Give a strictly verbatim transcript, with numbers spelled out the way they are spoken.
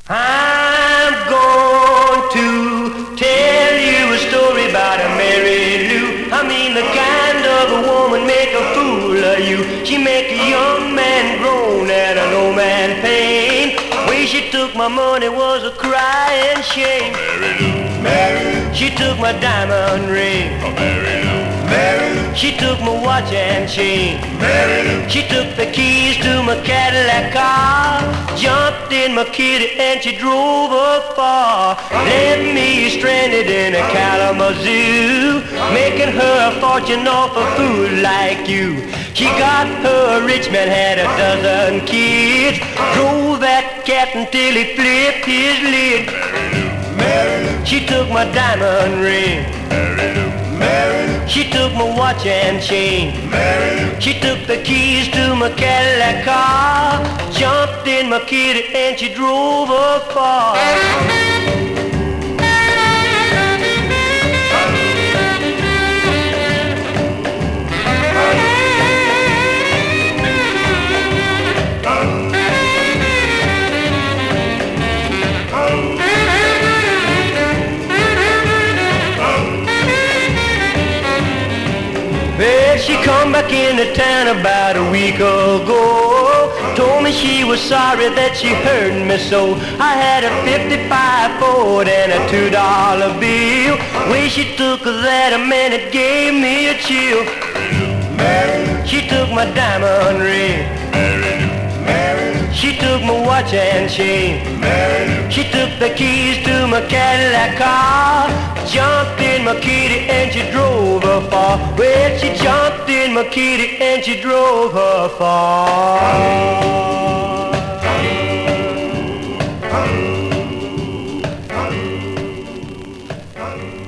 I'm going to tell you a story about a Mary Lou. I mean the kind of a woman make a fool of you. She make a young man groan and an old man pain. Way she took my money was a crying shame. Mary Lou, Mary Lou. She took my diamond ring. Oh, Mary Lou, Mary Lou. She took my watch and chain. Mary Lou. She took the keys to my Cadillac car, jumped in my kitty and she drove her far. Left me stranded in a Kalamazoo, making her a fortune off a fool like you. She got her rich man, had a dozen kids, drove that cat until he flipped his lid. Mary Lou, Mary Lou. She took my diamond ring. Mary Lou, Mary Lou. She took my watch and chain. Mary Lou. She took the keys to my Cadillac car, jumped in my kitty and she drove her far. Well, she come back into town about a week ago. Told me she was sorry that she hurt me so. I had a fifty-five Ford and a two dollar bill. Way she took that, a man, it gave me a chill. Mary Lou, She took my diamond ring. Mary Lou, Mary Lou. She took my watch and chain. Mary Lou. She took the keys to my Cadillac car, jumped in my kitty and she drove her far. Well, she jumped in my kitty and she drove her far.